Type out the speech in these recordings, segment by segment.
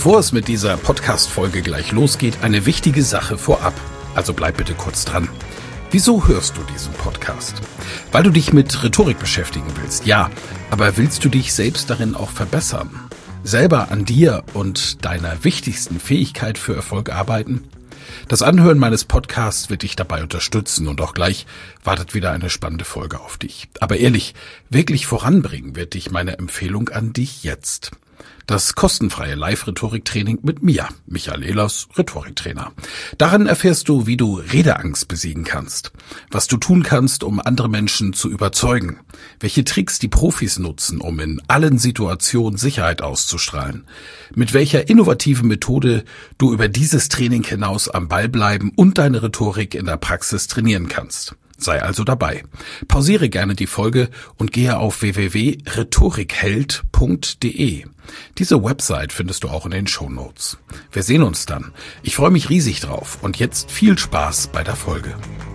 Bevor es mit dieser Podcast-Folge gleich losgeht, eine wichtige Sache vorab. Also bleib bitte kurz dran. Wieso hörst du diesen Podcast? Weil du dich mit Rhetorik beschäftigen willst, ja. Aber willst du dich selbst darin auch verbessern? Selber an dir und deiner wichtigsten Fähigkeit für Erfolg arbeiten? Das Anhören meines Podcasts wird dich dabei unterstützen und auch gleich wartet wieder eine spannende Folge auf dich. Aber ehrlich, wirklich voranbringen wird dich meine Empfehlung an dich jetzt. Das kostenfreie Live-Rhetorik-Training mit mir, Michael Ehlers, Rhetoriktrainer. Darin erfährst du, wie du Redeangst besiegen kannst, was du tun kannst, um andere Menschen zu überzeugen, welche Tricks die Profis nutzen, um in allen Situationen Sicherheit auszustrahlen, mit welcher innovativen Methode du über dieses Training hinaus am Ball bleiben und deine Rhetorik in der Praxis trainieren kannst. Sei also dabei. Pausiere gerne die Folge und gehe auf www.rhetorikheld.de. Diese Website findest du auch in den Shownotes. Wir sehen uns dann. Ich freue mich riesig drauf und jetzt viel Spaß bei der Folge.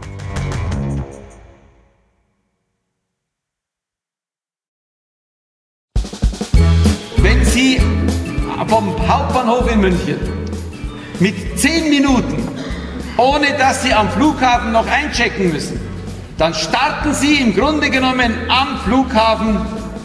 Wenn Sie vom Hauptbahnhof in München mit 10 Minuten, ohne dass Sie am Flughafen noch einchecken müssen, dann starten Sie im Grunde genommen am Flughafen,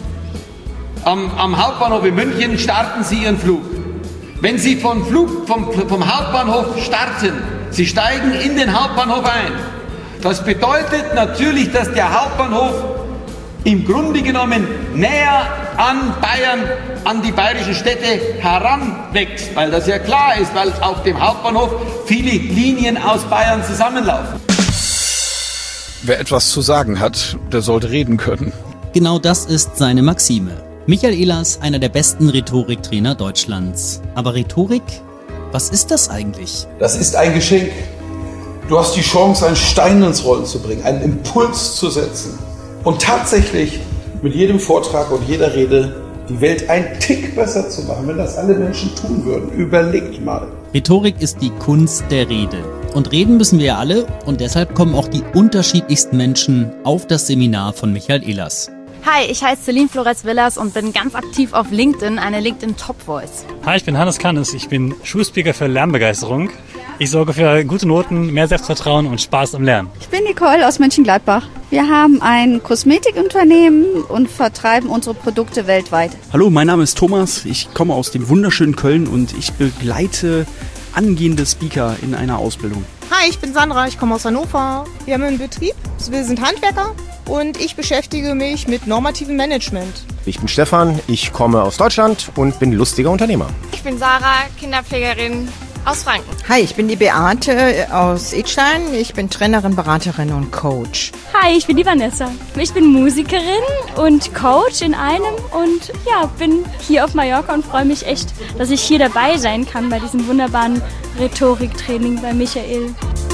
am Hauptbahnhof in München, starten Sie Ihren Flug. Wenn Sie vom Hauptbahnhof starten, Sie steigen in den Hauptbahnhof ein. Das bedeutet natürlich, dass der Hauptbahnhof im Grunde genommen näher an Bayern, an die bayerischen Städte heranwächst, weil das ja klar ist, weil auf dem Hauptbahnhof viele Linien aus Bayern zusammenlaufen. Wer etwas zu sagen hat, der sollte reden können. Genau das ist seine Maxime. Michael Ehlers, einer der besten Rhetoriktrainer Deutschlands. Aber Rhetorik, was ist das eigentlich? Das ist ein Geschenk. Du hast die Chance, einen Stein ins Rollen zu bringen, einen Impuls zu setzen und tatsächlich mit jedem Vortrag und jeder Rede die Welt einen Tick besser zu machen, wenn das alle Menschen tun würden. Überlegt mal. Rhetorik ist die Kunst der Rede. Und reden müssen wir ja alle und deshalb kommen auch die unterschiedlichsten Menschen auf das Seminar von Michael Ehlers. Hi, ich heiße Celine Flores-Villas und bin ganz aktiv auf LinkedIn, eine LinkedIn Top Voice. Hi, ich bin Hannes Kannes, ich bin Schulspeaker für Lernbegeisterung. Ich sorge für gute Noten, mehr Selbstvertrauen und Spaß am Lernen. Ich bin Nicole aus Mönchengladbach. Wir haben ein Kosmetikunternehmen und vertreiben unsere Produkte weltweit. Hallo, mein Name ist Thomas, ich komme aus dem wunderschönen Köln und ich begleite angehende Speaker in einer Ausbildung. Hi, ich bin Sandra, ich komme aus Hannover. Wir haben einen Betrieb, wir sind Handwerker und ich beschäftige mich mit normativem Management. Ich bin Stefan, ich komme aus Deutschland und bin lustiger Unternehmer. Ich bin Sarah, Kinderpflegerin aus Franken. Hi, ich bin die Beate aus Idstein. Ich bin Trainerin, Beraterin und Coach. Hi, ich bin die Vanessa. Ich bin Musikerin und Coach in einem und bin hier auf Mallorca und freue mich echt, dass ich hier dabei sein kann bei diesem wunderbaren Rhetoriktraining bei Michael.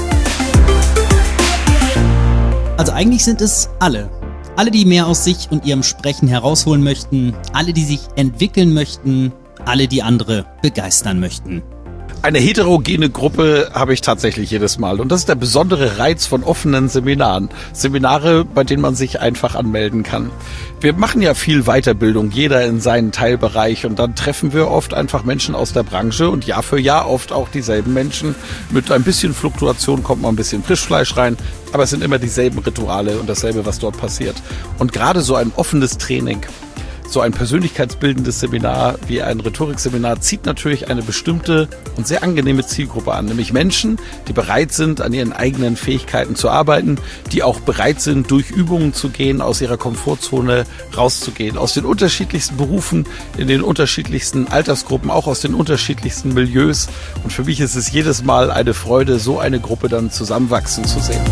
Also eigentlich sind es alle. Alle, die mehr aus sich und ihrem Sprechen herausholen möchten, alle, die sich entwickeln möchten, alle, die andere begeistern möchten. Eine heterogene Gruppe habe ich tatsächlich jedes Mal. Und das ist der besondere Reiz von offenen Seminaren. Seminare, bei denen man sich einfach anmelden kann. Wir machen ja viel Weiterbildung, jeder in seinen Teilbereich. Und dann treffen wir oft einfach Menschen aus der Branche und Jahr für Jahr oft auch dieselben Menschen. Mit ein bisschen Fluktuation kommt mal ein bisschen Frischfleisch rein. Aber es sind immer dieselben Rituale und dasselbe, was dort passiert. Und gerade so ein offenes Training, so ein persönlichkeitsbildendes Seminar wie ein Rhetorikseminar zieht natürlich eine bestimmte und sehr angenehme Zielgruppe an, nämlich Menschen, die bereit sind, an ihren eigenen Fähigkeiten zu arbeiten, die auch bereit sind, durch Übungen zu gehen, aus ihrer Komfortzone rauszugehen, aus den unterschiedlichsten Berufen, in den unterschiedlichsten Altersgruppen, auch aus den unterschiedlichsten Milieus. Und für mich ist es jedes Mal eine Freude, so eine Gruppe dann zusammenwachsen zu sehen.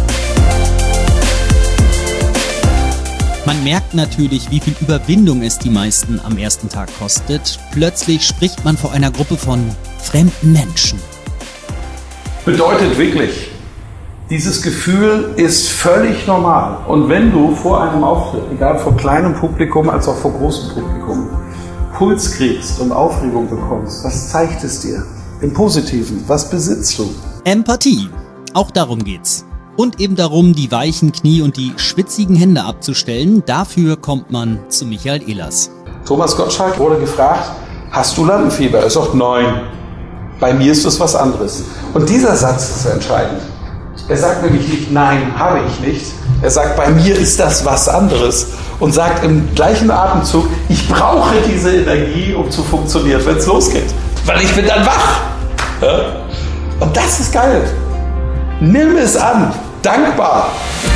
Man merkt natürlich, wie viel Überwindung es die meisten am ersten Tag kostet. Plötzlich spricht man vor einer Gruppe von fremden Menschen. Bedeutet wirklich, dieses Gefühl ist völlig normal. Und wenn du vor einem Auftritt, egal vor kleinem Publikum als auch vor großem Publikum, Puls kriegst und Aufregung bekommst, was zeigt es dir? Im Positiven, was besitzt du? Empathie, auch darum geht's. Und eben darum, die weichen Knie und die schwitzigen Hände abzustellen. Dafür kommt man zu Michael Ehlers. Thomas Gottschalk wurde gefragt, hast du Lampenfieber? Er sagt, nein, bei mir ist das was anderes. Und dieser Satz ist entscheidend. Er sagt nämlich nicht, nein, habe ich nicht. Er sagt, bei mir ist das was anderes. Und sagt im gleichen Atemzug, ich brauche diese Energie, um zu funktionieren, wenn es losgeht. Weil ich bin dann wach. Ja? Und das ist geil. Nimm es an. Dankbar.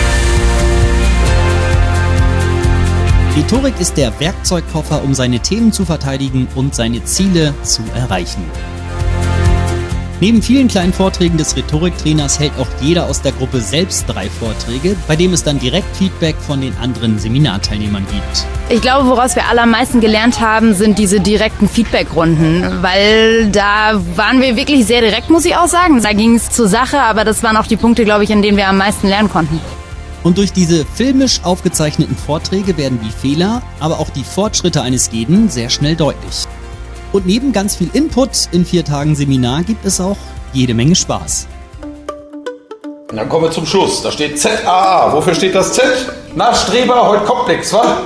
Rhetorik ist der Werkzeugkoffer, um seine Themen zu verteidigen und seine Ziele zu erreichen. Neben vielen kleinen Vorträgen des Rhetoriktrainers hält auch jeder aus der Gruppe selbst 3 Vorträge, bei dem es dann direkt Feedback von den anderen Seminarteilnehmern gibt. Ich glaube, woraus wir alle am meisten gelernt haben, sind diese direkten Feedbackrunden, weil da waren wir wirklich sehr direkt, muss ich auch sagen. Da ging es zur Sache, aber das waren auch die Punkte, glaube ich, in denen wir am meisten lernen konnten. Und durch diese filmisch aufgezeichneten Vorträge werden die Fehler, aber auch die Fortschritte eines jeden sehr schnell deutlich. Und neben ganz viel Input in 4 Tagen Seminar gibt es auch jede Menge Spaß. Und dann kommen wir zum Schluss. Da steht ZAA. Wofür steht das Z? Na, Streber, heute kommt nix, wa?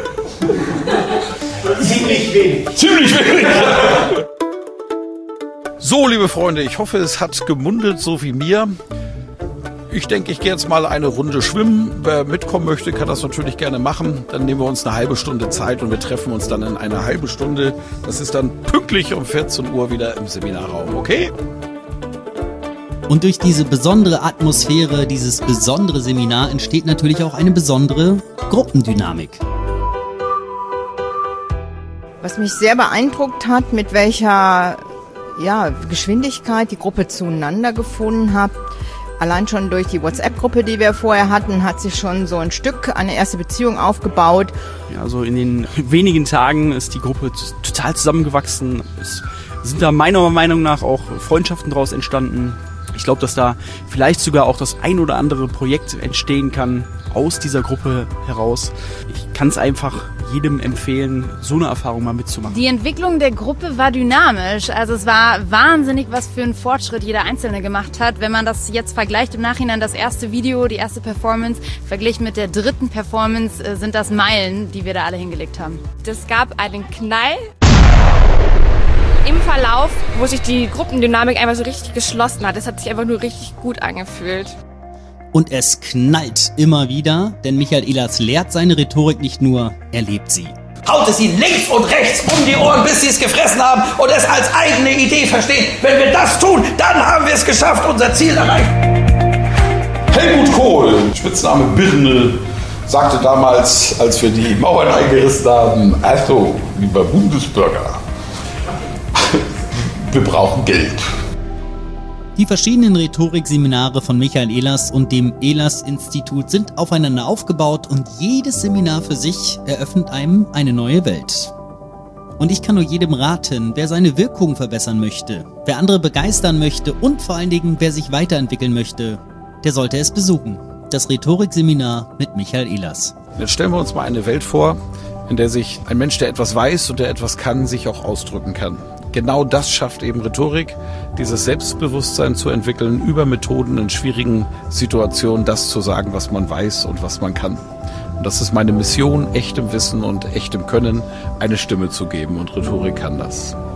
Ziemlich wenig. Ziemlich wenig. So, liebe Freunde, ich hoffe, es hat gemundet, so wie mir. Ich denke, ich gehe jetzt mal eine Runde schwimmen. Wer mitkommen möchte, kann das natürlich gerne machen. Dann nehmen wir uns eine halbe Stunde Zeit und wir treffen uns dann in einer halben Stunde. Das ist dann pünktlich um 14 Uhr wieder im Seminarraum, okay? Und durch diese besondere Atmosphäre, dieses besondere Seminar entsteht natürlich auch eine besondere Gruppendynamik. Was mich sehr beeindruckt hat, mit welcher Geschwindigkeit die Gruppe zueinander gefunden hat. Allein schon durch die WhatsApp-Gruppe, die wir vorher hatten, hat sich schon so ein Stück eine erste Beziehung aufgebaut. Ja, also in den wenigen Tagen ist die Gruppe total zusammengewachsen. Es sind da meiner Meinung nach auch Freundschaften daraus entstanden. Ich glaube, dass da vielleicht sogar auch das ein oder andere Projekt entstehen kann aus dieser Gruppe heraus. Ich kann es einfach jedem empfehlen, so eine Erfahrung mal mitzumachen. Die Entwicklung der Gruppe war dynamisch. Also es war wahnsinnig, was für einen Fortschritt jeder Einzelne gemacht hat. Wenn man das jetzt vergleicht im Nachhinein, das erste Video, die erste Performance, verglichen mit der 3. Performance, sind das Meilen, die wir da alle hingelegt haben. Es gab einen Knall im Verlauf, wo sich die Gruppendynamik einfach so richtig geschlossen hat. Es hat sich einfach nur richtig gut angefühlt. Und es knallt immer wieder, denn Michael Ehlers lehrt seine Rhetorik nicht nur, er lebt sie. Haut es ihnen links und rechts um die Ohren, bis sie es gefressen haben und es als eigene Idee verstehen. Wenn wir das tun, dann haben wir es geschafft, unser Ziel erreicht. Helmut Kohl, Spitzname Birne, sagte damals, als wir die Mauern eingerissen haben, also, lieber Bundesbürger, wir brauchen Geld. Die verschiedenen Rhetorikseminare von Michael Ehlers und dem Ehlers-Institut sind aufeinander aufgebaut und jedes Seminar für sich eröffnet einem eine neue Welt. Und ich kann nur jedem raten, wer seine Wirkung verbessern möchte, wer andere begeistern möchte und vor allen Dingen, wer sich weiterentwickeln möchte, der sollte es besuchen. Das Rhetorikseminar mit Michael Ehlers. Jetzt stellen wir uns mal eine Welt vor, in der sich ein Mensch, der etwas weiß und der etwas kann, sich auch ausdrücken kann. Genau das schafft eben Rhetorik, dieses Selbstbewusstsein zu entwickeln, über Methoden in schwierigen Situationen das zu sagen, was man weiß und was man kann. Und das ist meine Mission, echtem Wissen und echtem Können eine Stimme zu geben und Rhetorik kann das.